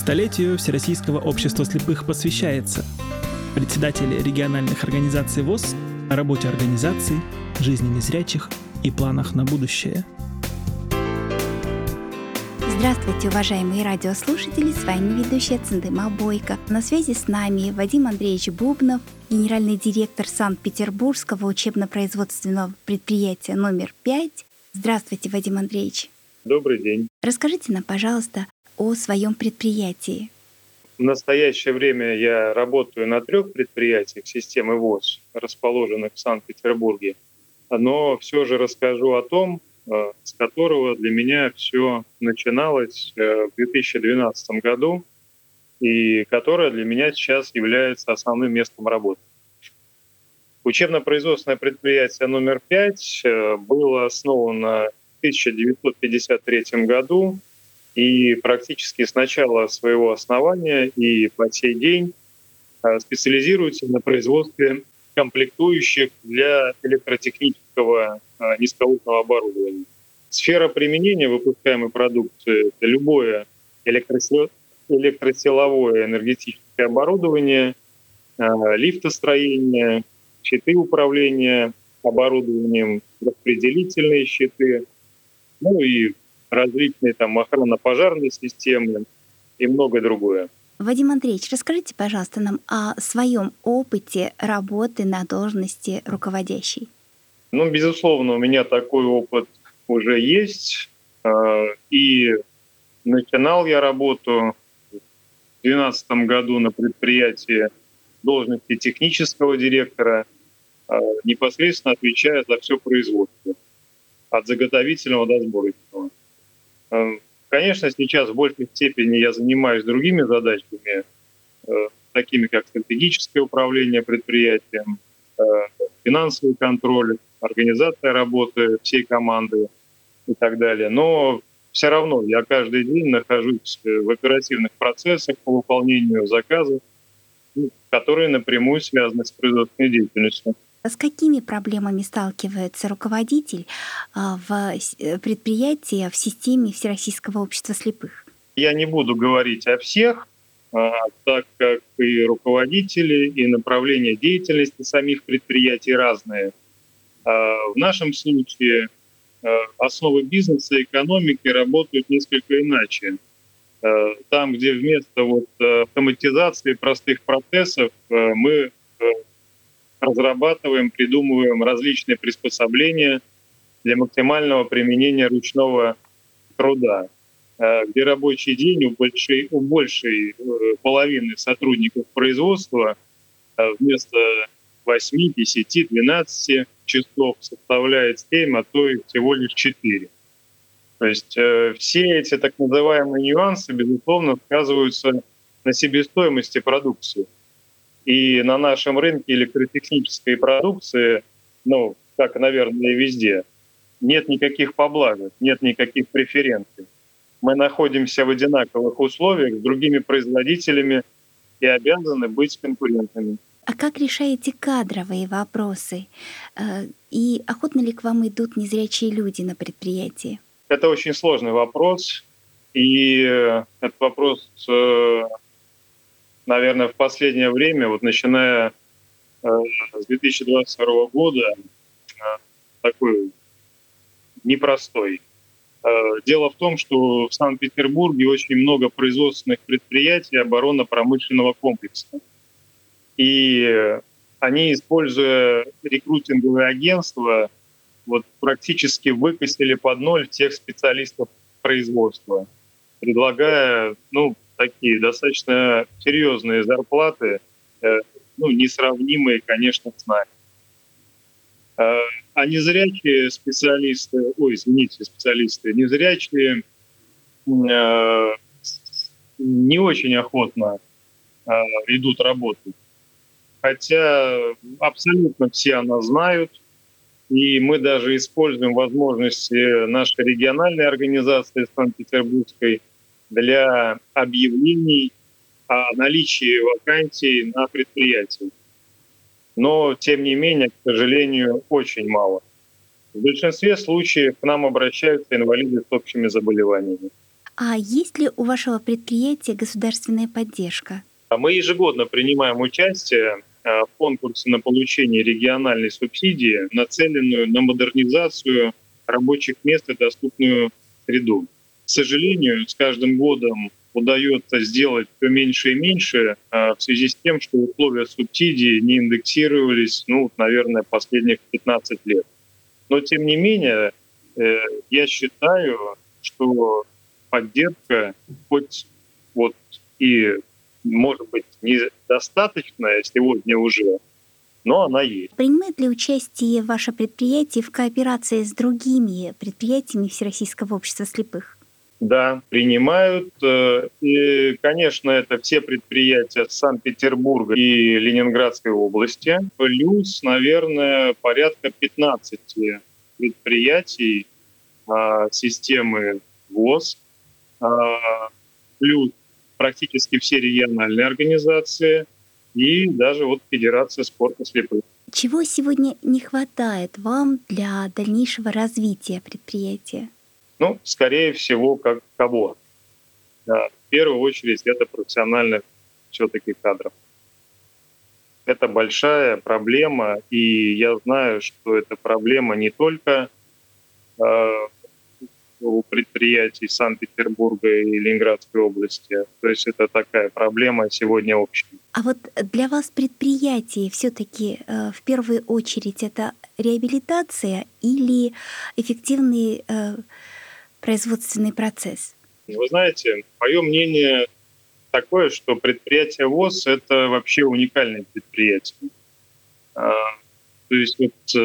Столетию Всероссийского общества слепых посвящается. Председатель региональных организаций ВОС о работе организаций, жизни незрячих и планах на будущее. Здравствуйте, уважаемые радиослушатели, с вами ведущая Цендыма Бойко. На связи с нами Вадим Андреевич Бубнов, генеральный директор Санкт-Петербургского учебно-производственного предприятия номер 5. Здравствуйте, Вадим Андреевич. Добрый день. Расскажите нам, пожалуйста, о своем предприятии. В настоящее время я работаю на 3 предприятиях системы ВОС, расположенных в Санкт-Петербурге. Но все же расскажу о том, с которого для меня все начиналось в 2012 году и которое для меня сейчас является основным местом работы. Учебно-производственное предприятие номер 5 было основано в 1953 году и практически с начала своего основания и по сей день специализируется на производстве комплектующих для электротехнического низковольтного оборудования. Сфера применения выпускаемой продукции – это любое электросиловое энергетическое оборудование, лифтостроение, щиты управления оборудованием, распределительные щиты, ну и различные там охранно-пожарные системы и многое другое. Вадим Андреевич, расскажите, пожалуйста, нам о своем опыте работы на должности руководящей. Безусловно, у меня такой опыт уже есть. И начинал я работу в 2012 году на предприятии должности технического директора, непосредственно отвечая за все производство, от заготовительного до сборочного. Конечно, сейчас в большей степени я занимаюсь другими задачами, такими как стратегическое управление предприятием, финансовый контроль, организация работы всей команды и так далее. Но все равно я каждый день нахожусь в оперативных процессах по выполнению заказов, которые напрямую связаны с производственной деятельностью. С какими проблемами сталкивается руководитель в предприятии в системе Всероссийского общества слепых? Я не буду говорить о всех, так как и руководители, и направления деятельности самих предприятий разные. В нашем случае основы бизнеса и экономики работают несколько иначе. Там, где вместо автоматизации простых процессов мы разрабатываем, придумываем различные приспособления для максимального применения ручного труда, где рабочий день у большей половины сотрудников производства вместо 8, 10, 12 часов составляет 7, а то и всего лишь 4. То есть все эти так называемые нюансы, безусловно, сказываются на себестоимости продукции. И на нашем рынке электротехнической продукции, как, наверное, и везде, нет никаких поблажек, нет никаких преференций. Мы находимся в одинаковых условиях с другими производителями и обязаны быть конкурентами. А как решаете кадровые вопросы? И охотно ли к вам идут незрячие люди на предприятии? Это очень сложный вопрос. И этот вопрос, наверное, в последнее время, начиная с 2022 года, такой непростой. Дело в том, что в Санкт-Петербурге очень много производственных предприятий оборонно-промышленного комплекса. И они, используя рекрутинговые агентства, практически выкосили под ноль тех специалистов производства, предлагая такие достаточно серьезные зарплаты, несравнимые, конечно, с нами. А незрячие специалисты, незрячие не очень охотно идут работать. Хотя абсолютно все о нас знают, и мы даже используем возможности нашей региональной организации Санкт-Петербургской для объявлений о наличии вакансий на предприятии. Но, тем не менее, к сожалению, очень мало. В большинстве случаев к нам обращаются инвалиды с общими заболеваниями. А есть ли у вашего предприятия государственная поддержка? Мы ежегодно принимаем участие в конкурсе на получение региональной субсидии, нацеленную на модернизацию рабочих мест и доступную среду. К сожалению, с каждым годом удается сделать все меньше и меньше в связи с тем, что условия субсидии не индексировались, наверное, последних 15 лет. Но, тем не менее, я считаю, что поддержка, хоть и, может быть, недостаточная сегодня уже, но она есть. Принимает ли участие ваше предприятие в кооперации с другими предприятиями Всероссийского общества слепых? Да, принимают. И, конечно, это все предприятия Санкт-Петербурга и Ленинградской области. Плюс, наверное, порядка 15 предприятий системы ВОС. Плюс практически все региональные организации и даже Федерация спорта слепых. Чего сегодня не хватает вам для дальнейшего развития предприятия? Скорее всего, как кого? Да, в первую очередь, это профессиональных все-таки кадров. Это большая проблема, и я знаю, что эта проблема не только у предприятий Санкт-Петербурга и Ленинградской области. То есть это такая проблема сегодня общая. А для вас предприятие все-таки в первую очередь это реабилитация или эффективный производственный процесс? Вы знаете, мое мнение такое, что предприятие ВОС — это вообще уникальное предприятие. То есть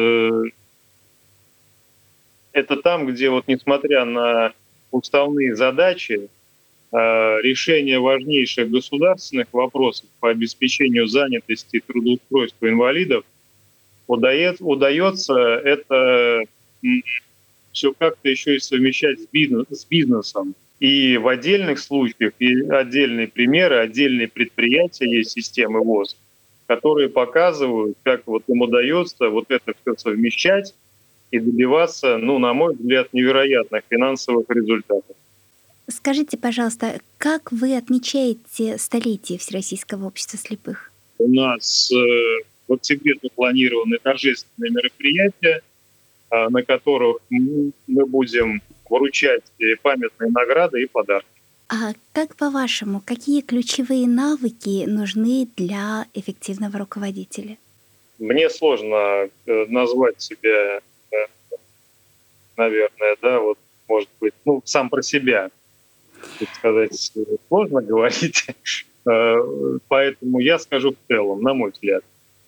это там, где несмотря на уставные задачи, решение важнейших государственных вопросов по обеспечению занятости и трудоустройства инвалидов удается это все как-то еще и совмещать с бизнесом. И в отдельных случаях, и отдельные примеры, отдельные предприятия есть системы ВОС, которые показывают, как им удается это все совмещать и добиваться, на мой взгляд, невероятных финансовых результатов. Скажите, пожалуйста, как вы отмечаете столетие Всероссийского общества слепых? У нас в октябре запланированы торжественные мероприятия, на которых мы будем вручать памятные награды и подарки. А как по-вашему, какие ключевые навыки нужны для эффективного руководителя? Мне сложно назвать себя, наверное, может быть, сам про себя, так сказать, сложно говорить. Поэтому я скажу в целом, на мой взгляд.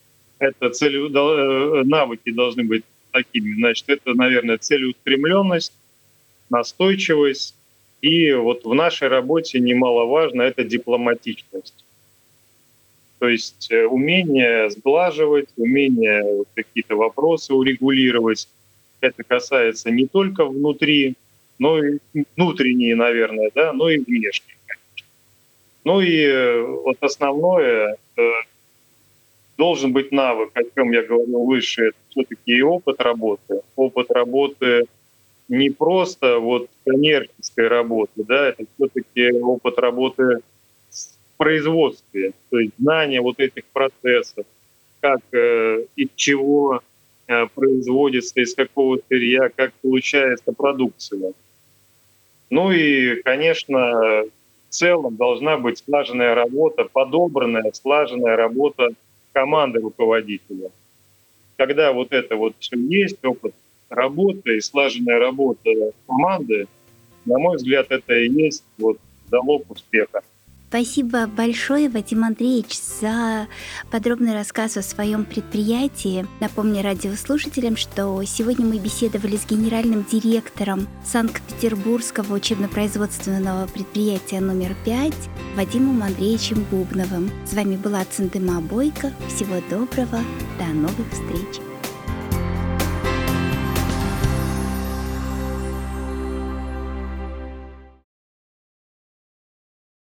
Навыки должны быть такими. Значит, это, наверное, целеустремленность, настойчивость. И в нашей работе немаловажно — это дипломатичность. То есть умение сглаживать, умение какие-то вопросы урегулировать. Это касается не только внутри, но и внутренние, наверное, но и внешние, конечно. И основное должен быть навык, о чем я говорил выше, это все-таки и опыт работы. Опыт работы не просто коммерческой работы, это все-таки опыт работы в производстве, то есть знание этих процессов, как из чего производится, из какого сырья, как получается продукция. И, конечно, в целом должна быть слаженная работа, подобранная, слаженная работа команды руководителя. Когда это все есть, опыт работы и слаженная работа команды, на мой взгляд, это и есть залог успеха. Спасибо большое, Вадим Андреевич, за подробный рассказ о своем предприятии. Напомню радиослушателям, что сегодня мы беседовали с генеральным директором Санкт-Петербургского учебно-производственного предприятия номер 5 Вадимом Андреевичем Бубновым. С вами была Цындыма Бойко. Всего доброго, до новых встреч!